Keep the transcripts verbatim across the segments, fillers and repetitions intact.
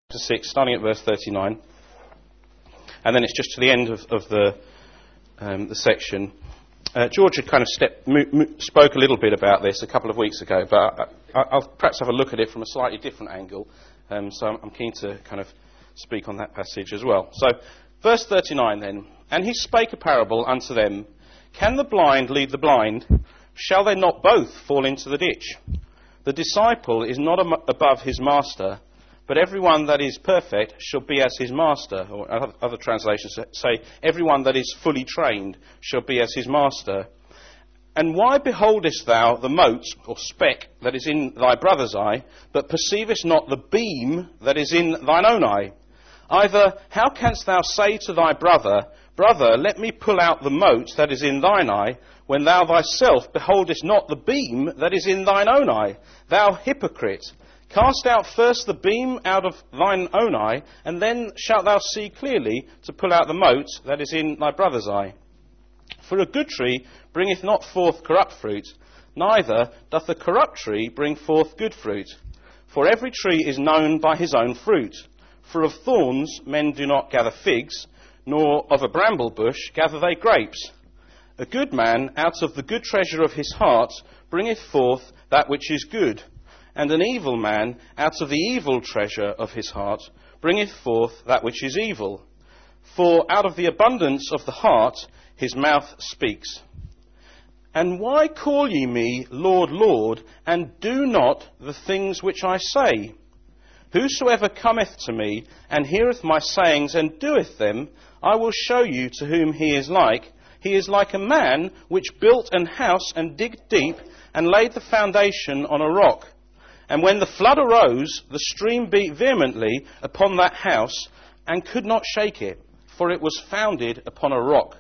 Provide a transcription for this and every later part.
six, starting at verse thirty-nine, and then it's just to the end of, of the um, the section. Uh, George had kind of step, mo- mo- spoke a little bit about this a couple of weeks ago, but I, I, I'll perhaps have a look at it from a slightly different angle. Um, so I'm, I'm keen to kind of speak on that passage as well. So, verse thirty-nine then, and he spake a parable unto them: Can the blind lead the blind? Shall they not both fall into the ditch? The disciple is not am- above his master, but everyone that is perfect shall be as his master. Or other translations say, everyone that is fully trained shall be as his master. And why beholdest thou the mote, or speck, that is in thy brother's eye, but perceivest not the beam that is in thine own eye? Either, how canst thou say to thy brother, Brother, let me pull out the mote that is in thine eye, when thou thyself beholdest not the beam that is in thine own eye? Thou hypocrite! Cast out first the beam out of thine own eye, and then shalt thou see clearly to pull out the mote that is in thy brother's eye. For a good tree bringeth not forth corrupt fruit, neither doth a corrupt tree bring forth good fruit. For every tree is known by his own fruit. For of thorns men do not gather figs, nor of a bramble bush gather they grapes. A good man out of the good treasure of his heart bringeth forth that which is good, and an evil man out of the evil treasure of his heart bringeth forth that which is evil. For out of the abundance of the heart his mouth speaks. And why call ye me Lord, Lord, and do not the things which I say? Whosoever cometh to me, and heareth my sayings, and doeth them, I will show you to whom he is like. He is like a man which built an house, and digged deep, and laid the foundation on a rock. And when the flood arose, the stream beat vehemently upon that house, and could not shake it, for it was founded upon a rock.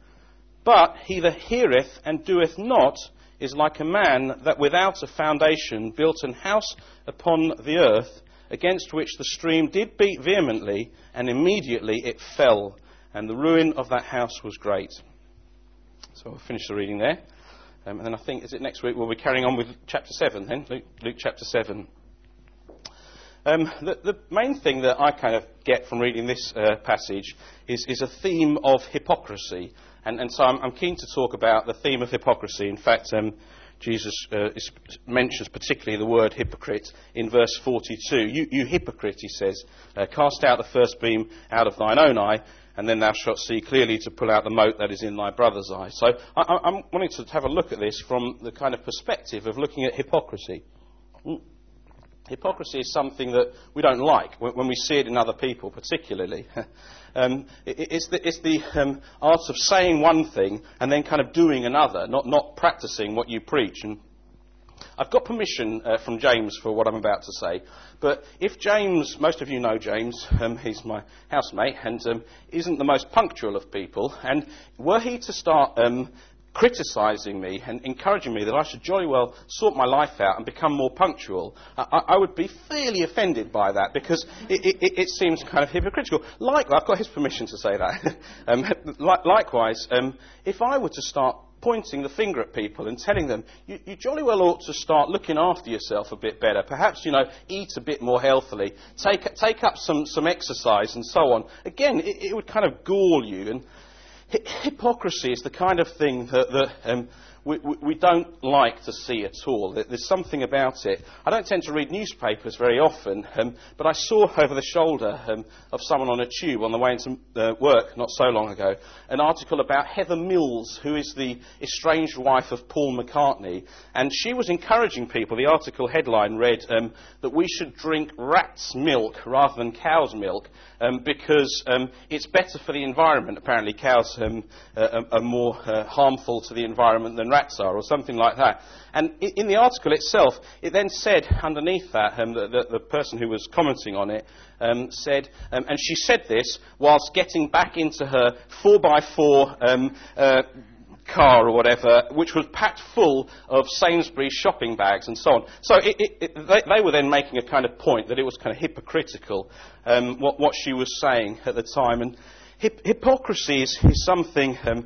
But he that heareth and doeth not is like a man that without a foundation built an house upon the earth, against which the stream did beat vehemently, and immediately it fell, and the ruin of that house was great. So we'll finish the reading there. Um, and then I think, is it next week, we'll be carrying on with chapter seven then, Luke, Luke chapter seven. Um, the, the main thing that I kind of get from reading this uh, passage is, is a theme of hypocrisy. And, and so I'm, I'm keen to talk about the theme of hypocrisy. In fact, um, Jesus uh, is, mentions particularly the word hypocrite in verse forty-two. You, you hypocrite, he says, uh, cast out the first beam out of thine own eye, and then thou shalt see clearly to pull out the mote that is in thy brother's eye. So I, I'm wanting to have a look at this from the kind of perspective of looking at hypocrisy. Hypocrisy is something that we don't like when we see it in other people, particularly. um, it, it's the, it's the um, art of saying one thing and then kind of doing another, not, not practicing what you preach. And I've got permission uh, from James for what I'm about to say, but if James, most of you know James, um, he's my housemate, and um, isn't the most punctual of people, and were he to start um, criticising me and encouraging me that I should jolly well sort my life out and become more punctual, I, I would be fairly offended by that, because it, it, it seems kind of hypocritical. Like, I've got his permission to say that. um, li- likewise, um, if I were to start pointing the finger at people and telling them, you, you jolly well ought to start looking after yourself a bit better, perhaps, you know, eat a bit more healthily, take, take up some, some exercise and so on, again, it, it would kind of gall you. And hypocrisy is the kind of thing that, that um, we, we don't like to see at all. There's something about it. I don't tend to read newspapers very often, um, but I saw over the shoulder um, of someone on a tube on the way into uh, work not so long ago an article about Heather Mills, who is the estranged wife of Paul McCartney, and she was encouraging people. The article headline read um, that we should drink rat's milk rather than cow's milk, um, because um, it's better for the environment. Apparently cows um, uh, are more uh, harmful to the environment than rats are, or something like that. And in the article itself, it then said underneath that, um, the, the, the person who was commenting on it um, said, um, and she said this whilst getting back into her four by four um, uh, car or whatever, which was packed full of Sainsbury's shopping bags and so on. So it, it, it, they, they were then making a kind of point that it was kind of hypocritical, um, what, what she was saying at the time. And hip, hypocrisy is, is something Um,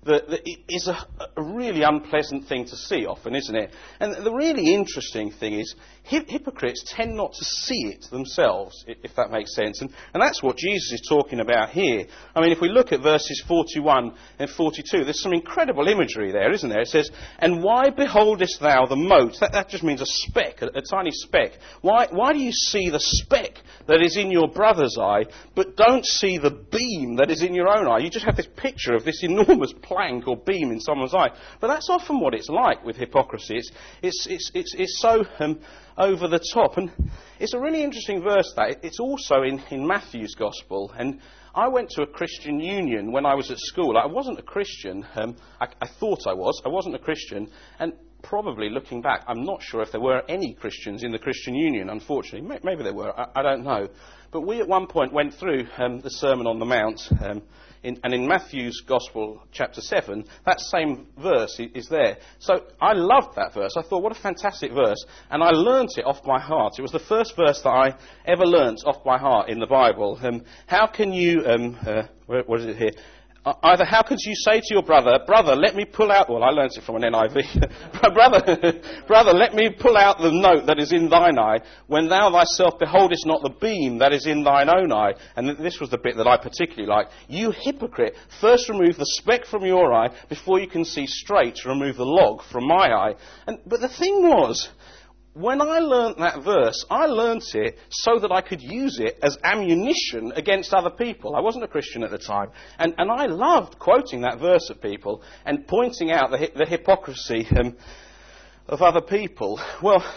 that, that is a, a really unpleasant thing to see often, isn't it? And the really interesting thing is hi- hypocrites tend not to see it themselves, if that makes sense. And, and that's what Jesus is talking about here. I mean, if we look at verses forty-one and forty-two, there's some incredible imagery there, isn't there? It says, "And why beholdest thou the mote?" That, that just means a speck, a, a tiny speck. Why, why do you see the speck that is in your brother's eye, but don't see the beam that is in your own eye? You just have this picture of this enormous plank or beam in someone's eye. But that's often what it's like with hypocrisy. It's, it's, it's, it's, it's so um, over the top. And it's a really interesting verse, that. It's also in, in Matthew's Gospel. And I went to a Christian union when I was at school. I wasn't a Christian. Um, I, I thought I was. I wasn't a Christian. And probably, looking back, I'm not sure if there were any Christians in the Christian Union, unfortunately. Maybe there were. I, I don't know. But we at one point went through um, the Sermon on the Mount. Um, in, and in Matthew's Gospel, chapter seven, that same verse is there. So I loved that verse. I thought, what a fantastic verse. And I learnt it off by heart. It was the first verse that I ever learnt off by heart in the Bible. Um, how can you... Um, uh, where, what is it here? Either how could you say to your brother, brother, let me pull out, well, I learnt it from an N I V, brother, brother, let me pull out the note that is in thine eye, when thou thyself beholdest not the beam that is in thine own eye. And this was the bit that I particularly liked. You hypocrite, first remove the speck from your eye before you can see straight to remove the log from my eye. And, but the thing was, when I learnt that verse, I learnt it so that I could use it as ammunition against other people. I wasn't a Christian at the time. And, and I loved quoting that verse at people and pointing out the, the hypocrisy um, of other people. Well,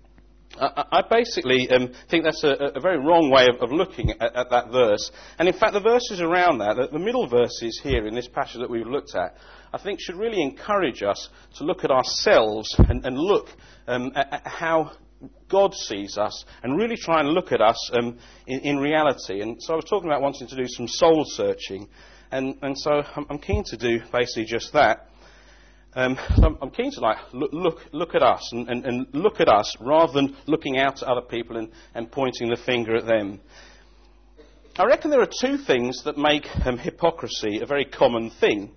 I, I basically um, think that's a, a very wrong way of, of looking at, at that verse. And in fact, the verses around that, the, the middle verses here in this passage that we've looked at, I think should really encourage us to look at ourselves and, and look um, at, at how God sees us and really try and look at us um, in, in reality. And so I was talking about wanting to do some soul searching. And, and so I'm, I'm keen to do basically just that. Um, so I'm, I'm keen to like look look, look at us and, and, and look at us rather than looking out at other people and, and pointing the finger at them. I reckon there are two things that make um, hypocrisy a very common thing.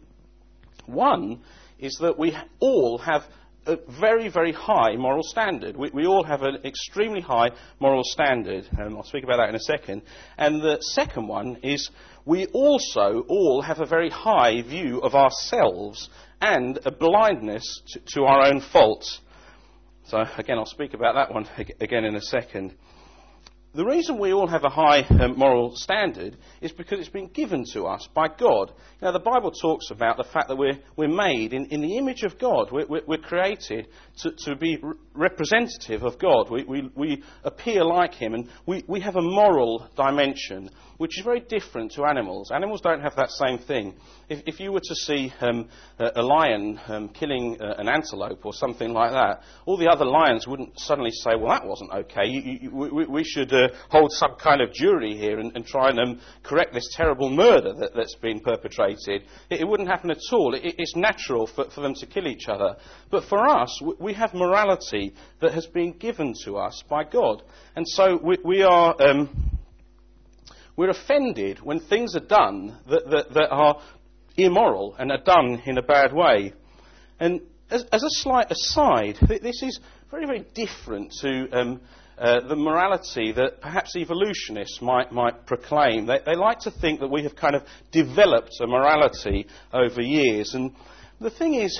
One is that we all have a very, very high moral standard. We, we all have an extremely high moral standard. Um, I'll speak about that in a second. And the second one is we also all have a very high view of ourselves and a blindness to, to our own faults. So, again, I'll speak about that one again in a second. The reason we all have a high um, moral standard is because it's been given to us by God. You know, the Bible talks about the fact that we're, we're made in, in the image of God. We're, we're, we're created to, to be re- representative of God. We, we, we appear like Him, and we, we have a moral dimension which is very different to animals. Animals don't have that same thing. If, if you were to see um, a, a lion um, killing uh, an antelope or something like that, all the other lions wouldn't suddenly say, well, that wasn't okay. You, you, we, we should uh, hold some kind of jury here and, and try and um, correct this terrible murder that, that's been perpetrated. It, it wouldn't happen at all. It, it's natural for, for them to kill each other. But for us, we, we have morality that has been given to us by God. And so we, we are... Um, We're offended when things are done that, that, that are immoral and are done in a bad way. And as, as a slight aside, this is very, very different to um, uh, the morality that perhaps evolutionists might, might proclaim. They, they like to think that we have kind of developed a morality over years. And the thing is,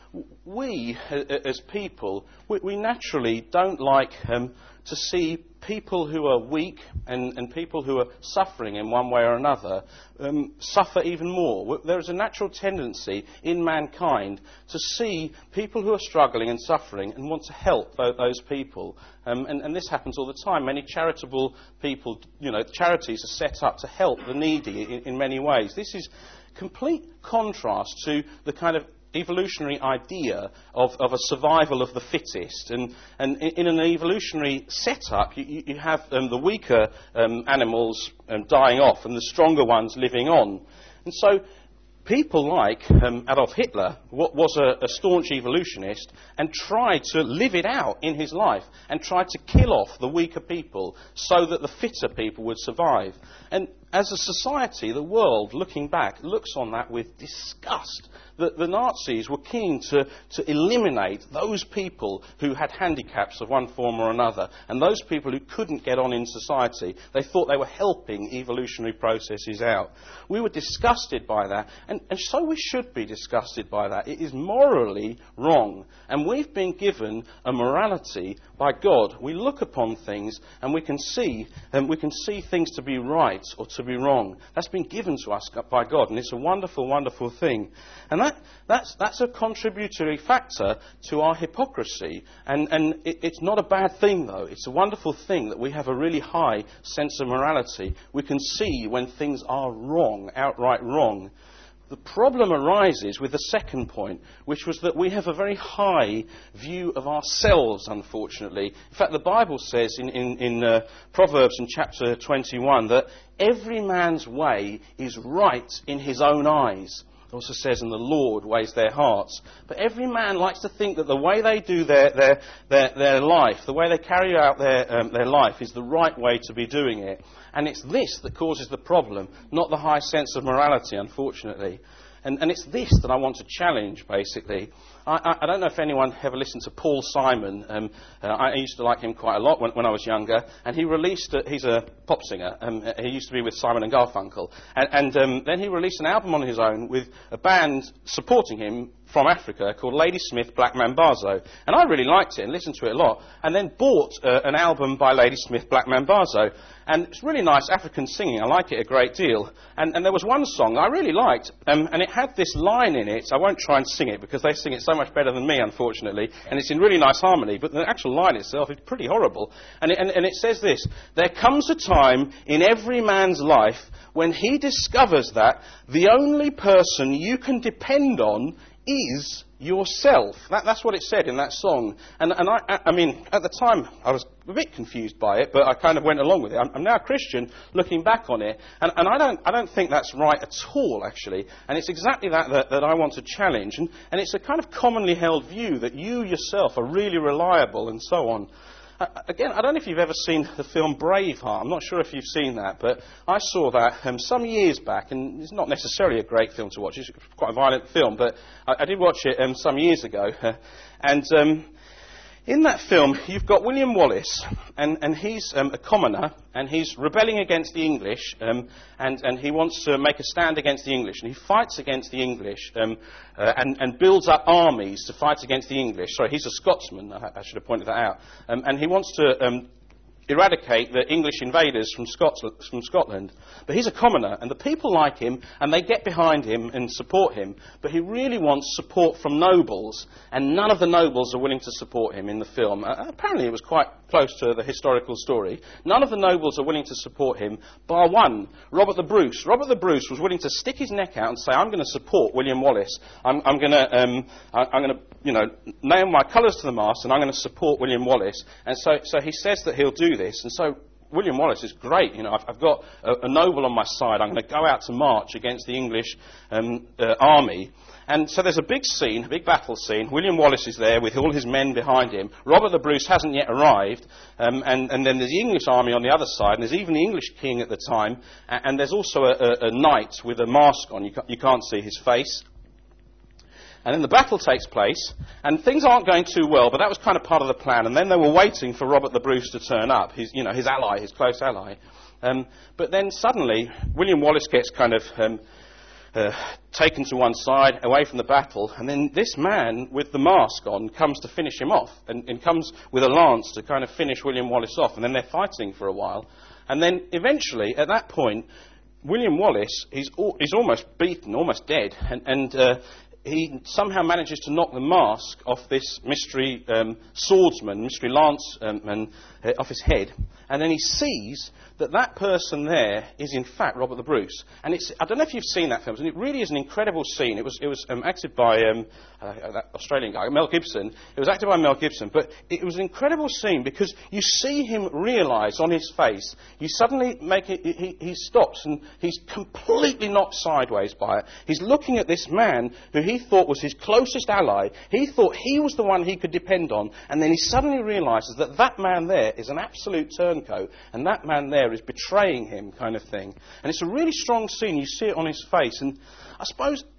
we, as people, we, we naturally don't like um, to see people who are weak and, and people who are suffering in one way or another um, suffer even more. There is a natural tendency in mankind to see people who are struggling and suffering and want to help those people. Um, and, and this happens all the time. Many charitable people, you know, charities are set up to help the needy in, in many ways. This is complete contrast to the kind of evolutionary idea of, of a survival of the fittest. And, and in an evolutionary setup, you, you have um, the weaker um, animals um, dying off and the stronger ones living on. And so people like um, Adolf Hitler was a, a staunch evolutionist and tried to live it out in his life and tried to kill off the weaker people so that the fitter people would survive. And as a society, the world, looking back, looks on that with disgust. the, the Nazis were keen to, to eliminate those people who had handicaps of one form or another, and those people who couldn't get on in society. They thought they were helping evolutionary processes out. We were disgusted by that, and, and so we should be disgusted by that. It is morally wrong, and we've been given a morality by God. We look upon things and we can see, and we can see things to be right or to be wrong. That's been given to us by God, and it's a wonderful, wonderful thing. And that, that's, that's a contributory factor to our hypocrisy. And, and it, it's not a bad thing, though. It's a wonderful thing that we have a really high sense of morality. We can see when things are wrong, outright wrong. The problem arises with the second point, which was that we have a very high view of ourselves, unfortunately. In fact, the Bible says in, in, in uh, Proverbs in chapter twenty-one that every man's way is right in his own eyes. It also says, and the Lord weighs their hearts. But every man likes to think that the way they do their, their, their, their life, the way they carry out their, um, their life is the right way to be doing it. And it's this that causes the problem, not the high sense of morality, unfortunately. And, and it's this that I want to challenge, basically. I, I, I don't know if anyone ever listened to Paul Simon. Um, uh, I used to like him quite a lot when, when I was younger. And he released, a, he's a pop singer. Um, he used to be with Simon and Garfunkel. And, and um, then he released an album on his own with a band supporting him from Africa called Ladysmith Black Mambazo. And I really liked it and listened to it a lot. And then bought uh, an album by Ladysmith Black Mambazo. And it's really nice African singing. I like it a great deal. And, and there was one song I really liked. Um, and it had this line in it. I won't try and sing it because they sing it so much better than me, unfortunately. And it's in really nice harmony. But the actual line itself is pretty horrible. And it, and, and it says this: there comes a time in every man's life when he discovers that the only person you can depend on is yourself. That, that's what it said in that song. And, and I, I mean, at the time, I was a bit confused by it, but I kind of went along with it. I'm, I'm now a Christian, looking back on it, and, and I don't, I don't think that's right at all, actually. And it's exactly that that, that I want to challenge. And, and it's a kind of commonly held view that you yourself are really reliable and so on. Uh, again, I don't know if you've ever seen the film Braveheart. I'm not sure if you've seen that, but I saw that um, some years back, and it's not necessarily a great film to watch. It's quite a violent film, but I, I did watch it um, some years ago. and um, in that film, you've got William Wallace, and, and he's um, a commoner, and he's rebelling against the English, um, and, and he wants to make a stand against the English, and he fights against the English, um, uh, and, and builds up armies to fight against the English. Sorry, he's a Scotsman, I, I should have pointed that out. Um, and he wants to um, eradicate the English invaders from Scotland, from Scotland. But he's a commoner, and the people like him, and they get behind him and support him. But he really wants support from nobles, and none of the nobles are willing to support him in the film. Uh, apparently it was quite close to the historical story. None of the nobles are willing to support him, bar one, Robert the Bruce. Robert the Bruce was willing to stick his neck out and say, I'm going to support William Wallace. I'm, I'm going to, um, I, I'm going to, you know, nail my colours to the mast, and I'm going to support William Wallace. And so, so he says that he'll do this, and so William Wallace is great. You know, I've, I've got a, a noble on my side. I'm going to go out to march against the English um, uh, army. And so there's a big scene, a big battle scene. William Wallace is there with all his men behind him. Robert the Bruce hasn't yet arrived. Um, and, and then there's the English army on the other side. And there's even the English king at the time. And, and there's also a, a, a knight with a mask on. You, ca- you can't see his face. And then the battle takes place, and things aren't going too well, but that was kind of part of the plan. And then they were waiting for Robert the Bruce to turn up, his, you know, his ally, his close ally. Um, but then suddenly, William Wallace gets kind of um, uh, taken to one side, away from the battle, and then this man with the mask on comes to finish him off, and, and comes with a lance to kind of finish William Wallace off. And then they're fighting for a while. And then eventually, at that point, William Wallace, he's, al- he's almost beaten, almost dead, and... and uh, he somehow manages to knock the mask off this mystery um, swordsman, mystery lanceman, uh, off his head. And then he sees that that person there is in fact Robert the Bruce. And it's, I don't know if you've seen that film, and it really is an incredible scene. It was, it was um, acted by um, uh, that Australian guy, Mel Gibson. It was acted by Mel Gibson, but it was an incredible scene because you see him realise on his face, you suddenly make it, he, he stops and he's completely knocked sideways by it. He's looking at this man who he thought was his closest ally. He thought he was the one he could depend on, and then he suddenly realises that that man there is an absolute turncoat, and that man there is betraying him, kind of thing. And it's a really strong scene. You see it on his face, and I suppose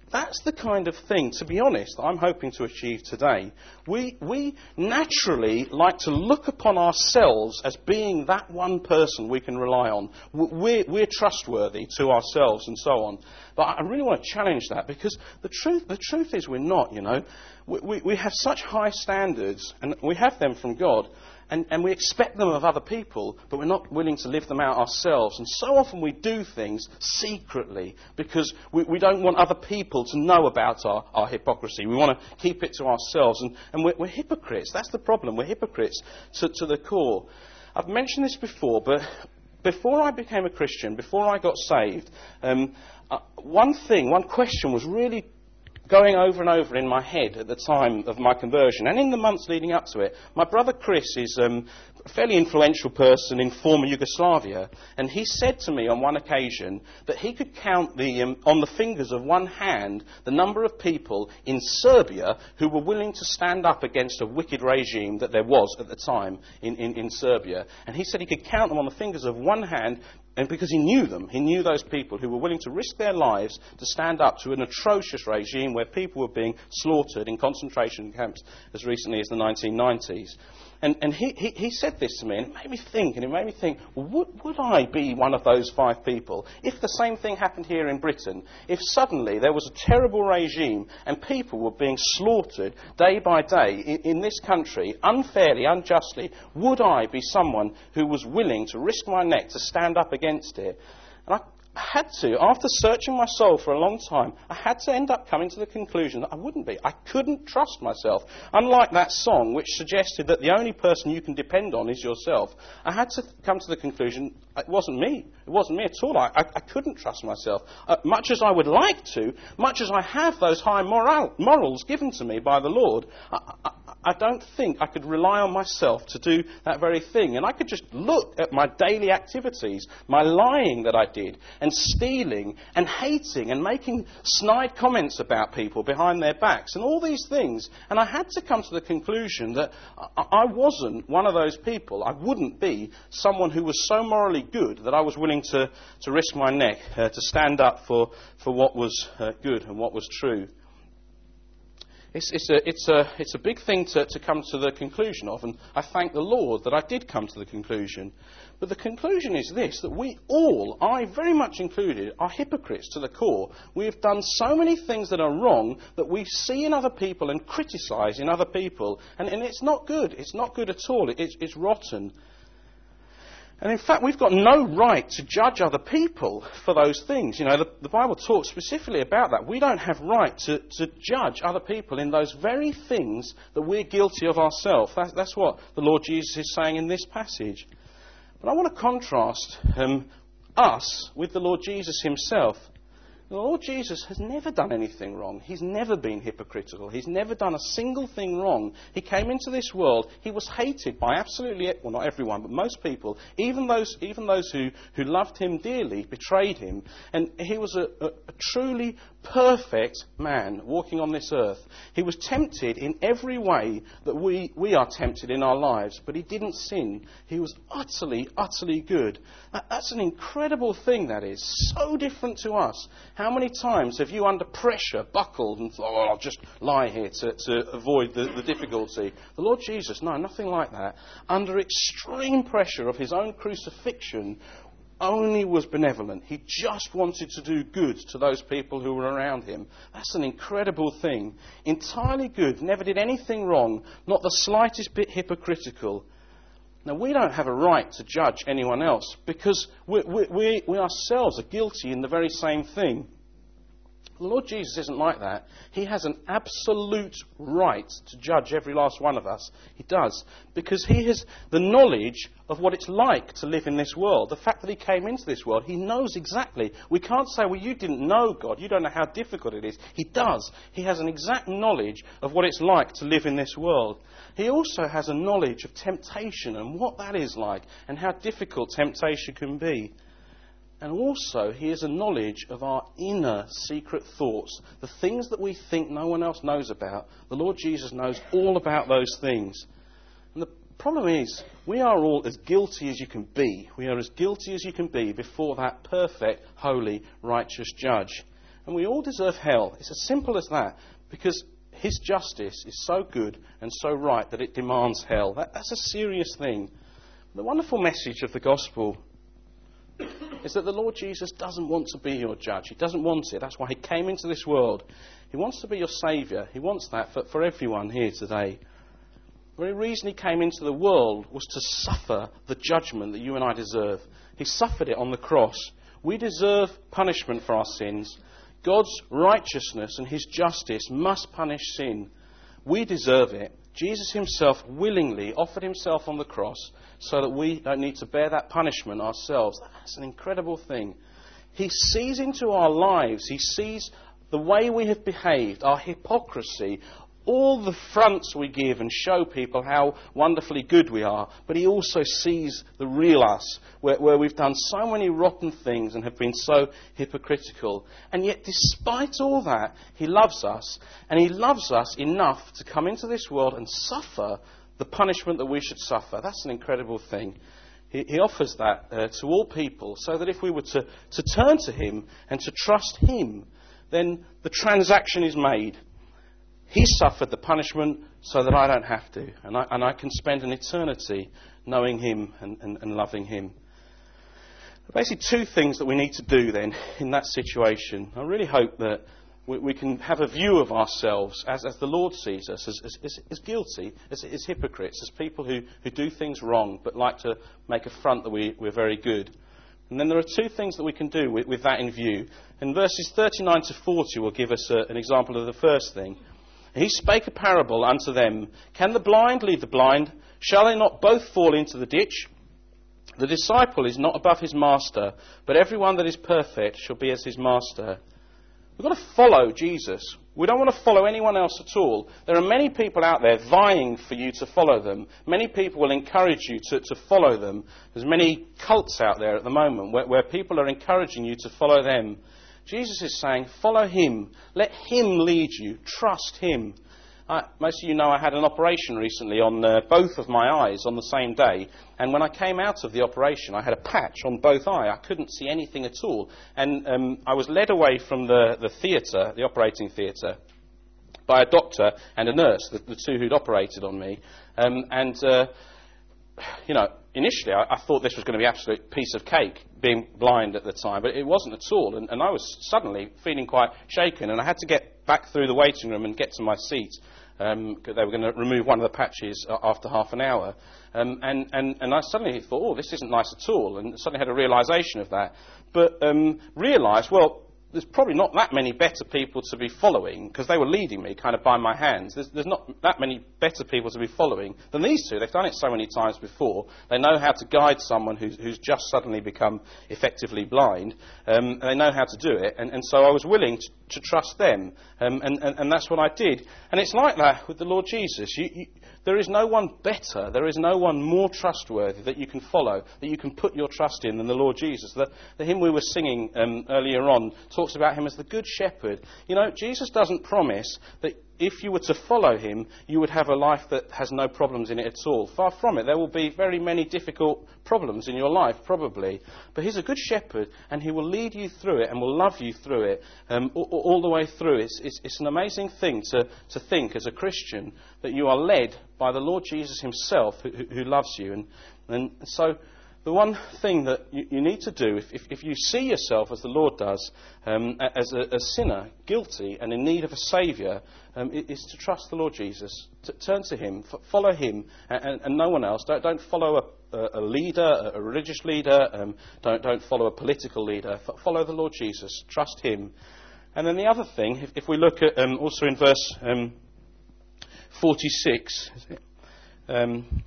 that's the kind of thing, to be honest, I'm hoping to achieve today. We, we naturally like to look upon ourselves as being that one person we can rely on. We're, we're trustworthy to ourselves and so on. But I really want to challenge that, because the truth, the truth is we're not, you know. We, we, we have such high standards, and we have them from God. And, and we expect them of other people, but we're not willing to live them out ourselves. And so often we do things secretly because we, we don't want other people to know about our, our hypocrisy. We want to keep it to ourselves. And, and we're, we're hypocrites. That's the problem. We're hypocrites to, to the core. I've mentioned this before, but before I became a Christian, before I got saved, um, uh, one thing, one question was really going over and over in my head at the time of my conversion and in the months leading up to it. My brother Chris is um, a fairly influential person in former Yugoslavia, and he said to me on one occasion that he could count the, um, on the fingers of one hand the number of people in Serbia who were willing to stand up against a wicked regime that there was at the time in, in, in Serbia. And he said he could count them on the fingers of one hand. And because he knew them, he knew those people who were willing to risk their lives to stand up to an atrocious regime where people were being slaughtered in concentration camps as recently as the nineteen nineties. And, and he, he, he said this to me, and it made me think, and it made me think, well, would, would I be one of those five people? If the same thing happened here in Britain, if suddenly there was a terrible regime and people were being slaughtered day by day in, in this country, unfairly, unjustly, would I be someone who was willing to risk my neck to stand up against it? And I had to, after searching my soul for a long time, I had to end up coming to the conclusion that I wouldn't be. I couldn't trust myself. Unlike that song, which suggested that the only person you can depend on is yourself, I had to come to the conclusion it wasn't me. It wasn't me at all. I, I, I couldn't trust myself. Uh, much as I would like to, much as I have those high moral, morals given to me by the Lord, I, I, I don't think I could rely on myself to do that very thing. And I could just look at my daily activities, my lying that I did, and stealing, and hating, and making snide comments about people behind their backs, and all these things. And I had to come to the conclusion that I, I wasn't one of those people. I wouldn't be someone who was so morally good that I was willing to, to risk my neck, uh, to stand up for, for what was uh, good and what was true. It's, it's, a, it's, a, it's a big thing to, to come to the conclusion of, and I thank the Lord that I did come to the conclusion. But the conclusion is this, that we all, I very much included, are hypocrites to the core. We have done so many things that are wrong that we see in other people and criticise in other people, and, and it's not good. It's not good at all. It, it's, it's rotten. And in fact, we've got no right to judge other people for those things. You know, the, the Bible talks specifically about that. We don't have right to, to judge other people in those very things that we're guilty of ourselves. That, that's what the Lord Jesus is saying in this passage. But I want to contrast um, us with the Lord Jesus himself. The Lord Jesus has never done anything wrong. He's never been hypocritical. He's never done a single thing wrong. He came into this world. He was hated by absolutely, well, not everyone, but most people. Even those, even those who, who loved him dearly betrayed him. And he was a, a, a truly perfect man walking on this earth. He was tempted in every way that we, we are tempted in our lives, but he didn't sin. He was utterly, utterly good. That, that's an incredible thing, that is. So different to us. How many times have you, under pressure, buckled and thought, oh, I'll just lie here to, to avoid the, the difficulty? The Lord Jesus, no, nothing like that. Under extreme pressure of his own crucifixion, only was benevolent. He just wanted to do good to those people who were around him. That's an incredible thing. Entirely good, never did anything wrong, not the slightest bit hypocritical. Now, we don't have a right to judge anyone else because we, we, we, we ourselves are guilty in the very same thing. The Lord Jesus isn't like that. He has an absolute right to judge every last one of us. He does. Because he has the knowledge of what it's like to live in this world. The fact that he came into this world, he knows exactly. We can't say, well, you didn't know God. You don't know how difficult it is. He does. He has an exact knowledge of what it's like to live in this world. He also has a knowledge of temptation and what that is like and how difficult temptation can be. And also, he has a knowledge of our inner secret thoughts, the things that we think no one else knows about. The Lord Jesus knows all about those things. And the problem is, we are all as guilty as you can be. We are as guilty as you can be before that perfect, holy, righteous judge. And we all deserve hell. It's as simple as that. Because his justice is so good and so right that it demands hell. That, that's a serious thing. The wonderful message of the gospel is that the Lord Jesus doesn't want to be your judge. He doesn't want it. That's why he came into this world. He wants to be your saviour. He wants that for, for everyone here today. The very reason he came into the world was to suffer the judgment that you and I deserve. He suffered it on the cross. We deserve punishment for our sins. God's righteousness and his justice must punish sin. We deserve it. Jesus himself willingly offered himself on the cross so that we don't need to bear that punishment ourselves. That's an incredible thing. He sees into our lives. He sees the way we have behaved, our hypocrisy, all the fronts we give and show people how wonderfully good we are. But he also sees the real us, where, where we've done so many rotten things and have been so hypocritical. And yet, despite all that, he loves us. And he loves us enough to come into this world and suffer the punishment that we should suffer. That's an incredible thing. He, he offers that uh, to all people, so that if we were to, to turn to him and to trust him, then the transaction is made. He suffered the punishment so that I don't have to. And I, and I can spend an eternity knowing him and, and, and loving him. Basically, two things that we need to do then in that situation. I really hope that we, we can have a view of ourselves as, as the Lord sees us, as, as, as, as guilty, as, as hypocrites, as people who, who do things wrong but like to make a front that we, we're very good. And then there are two things that we can do with, with that in view. And verses thirty-nine to forty will give us a, an example of the first thing. He spake a parable unto them. Can the blind lead the blind? Shall they not both fall into the ditch? The disciple is not above his master, but everyone that is perfect shall be as his master. We've got to follow Jesus. We don't want to follow anyone else at all. There are many people out there vying for you to follow them. Many people will encourage you to, to follow them. There's many cults out there at the moment where, where people are encouraging you to follow them. Jesus is saying, follow him. Let him lead you. Trust him. Uh, most of you know I had an operation recently on uh, both of my eyes on the same day. And when I came out of the operation, I had a patch on both eyes. I couldn't see anything at all. And um, I was led away from the, the theatre, the operating theatre, by a doctor and a nurse, the, the two who'd operated on me. Um, and, uh, you know, initially I, I thought this was going to be an absolute piece of cake, being blind at the time, but it wasn't at all. And, and I was suddenly feeling quite shaken, and I had to get back through the waiting room and get to my seat. Um, they were going to remove one of the patches after half an hour. Um, and, and, and I suddenly thought, oh, this isn't nice at all, and suddenly had a realisation of that. But um, realised, well, there's probably not that many better people to be following, because they were leading me kind of by my hands. There's, there's not that many better people to be following than these two. They've done it so many times before. They know how to guide someone who's, who's just suddenly become effectively blind. Um, and they know how to do it. And, and so I was willing to, to trust them. Um, and, and, and that's what I did. And it's like that with the Lord Jesus. You, you, there is no one better, there is no one more trustworthy that you can follow, that you can put your trust in than the Lord Jesus. The, the hymn we were singing um, earlier on talks about him as the good shepherd. You know, Jesus doesn't promise that if you were to follow him, you would have a life that has no problems in it at all. Far from it. There will be very many difficult problems in your life, probably. But he's a good shepherd, and he will lead you through it and will love you through it um, all, all the way through. It's, it's, it's an amazing thing to, to think as a Christian that you are led by the Lord Jesus himself, who, who loves you. And, and so the one thing that you, you need to do, if, if, if you see yourself as the Lord does, um, as a, a sinner, guilty and in need of a saviour, um, is to trust the Lord Jesus, to turn to him, f- follow him and, and, and no one else. Don't, don't follow a, a, a leader, a religious leader. Um, don't, don't follow a political leader. F- follow the Lord Jesus. Trust him. And then the other thing, if, if we look at um, also in verse um, forty-six, is it? Um,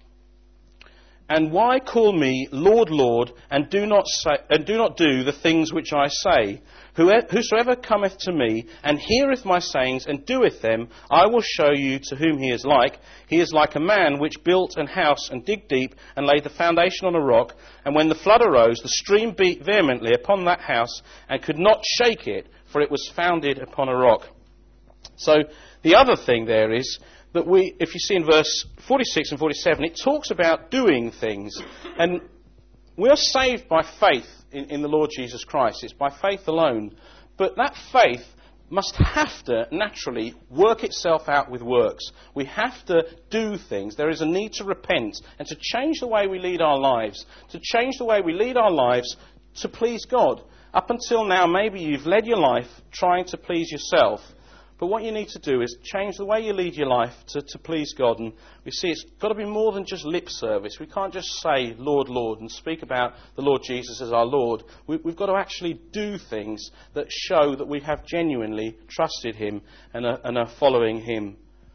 And why call me Lord, Lord, and do not say, and do not do the things which I say? Whosoever cometh to me, and heareth my sayings, and doeth them, I will show you to whom he is like. He is like a man which built an house, and digged deep, and laid the foundation on a rock. And when the flood arose, the stream beat vehemently upon that house, and could not shake it, for it was founded upon a rock. So the other thing there is that we, if you see in verse forty-six and forty-seven, it talks about doing things. And we are saved by faith in, in the Lord Jesus Christ. It's by faith alone. But that faith must have to naturally work itself out with works. We have to do things. There is a need to repent and to change the way we lead our lives, to change the way we lead our lives to please God. Up until now, maybe you've led your life trying to please yourself. But what you need to do is change the way you lead your life to, to please God. And we see it's got to be more than just lip service. We can't just say, Lord, Lord, and speak about the Lord Jesus as our Lord. We, we've got to actually do things that show that we have genuinely trusted him and are, and are following him.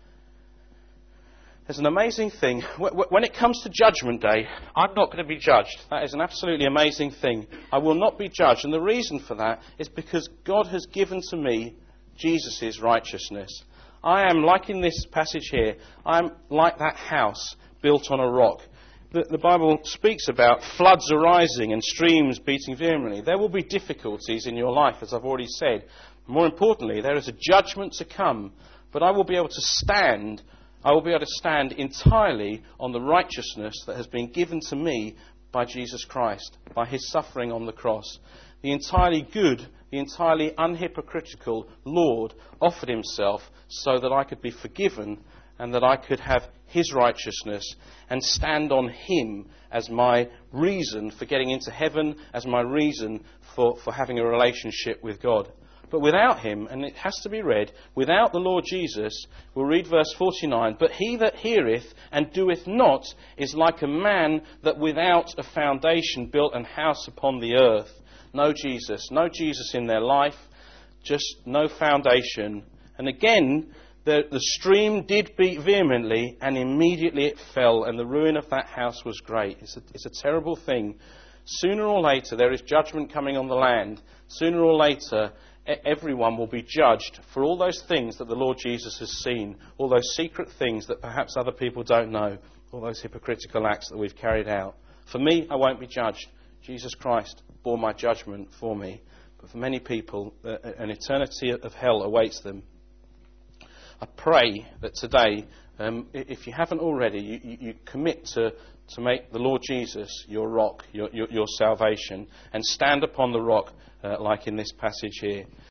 There's an amazing thing. When it comes to Judgment Day, I'm not going to be judged. That is an absolutely amazing thing. I will not be judged. And the reason for that is because God has given to me Jesus' righteousness. I am, like in this passage here, I am like that house built on a rock. The, the Bible speaks about floods arising and streams beating vehemently. There will be difficulties in your life, as I've already said. More importantly, there is a judgment to come. But I will be able to stand, I will be able to stand entirely on the righteousness that has been given to me by Jesus Christ, by his suffering on the cross. The entirely good, the entirely unhypocritical Lord offered himself so that I could be forgiven and that I could have his righteousness and stand on him as my reason for getting into heaven, as my reason for, for having a relationship with God. But without him, and it has to be read, without the Lord Jesus, we'll read verse forty-nine, but he that heareth and doeth not is like a man that without a foundation built an house upon the earth. No Jesus, no Jesus in their life, just no foundation. And again, the, the stream did beat vehemently, and immediately it fell, and the ruin of that house was great. It's a, it's a terrible thing. Sooner or later, there is judgment coming on the land. Sooner or later, everyone will be judged for all those things that the Lord Jesus has seen, all those secret things that perhaps other people don't know, all those hypocritical acts that we've carried out. For me, I won't be judged. Jesus Christ bore my judgment for me. But for many people, uh, an eternity of hell awaits them. I pray that today, um, if you haven't already, you, you, you commit to, to make the Lord Jesus your rock, your, your, your salvation, and stand upon the rock uh, like in this passage here.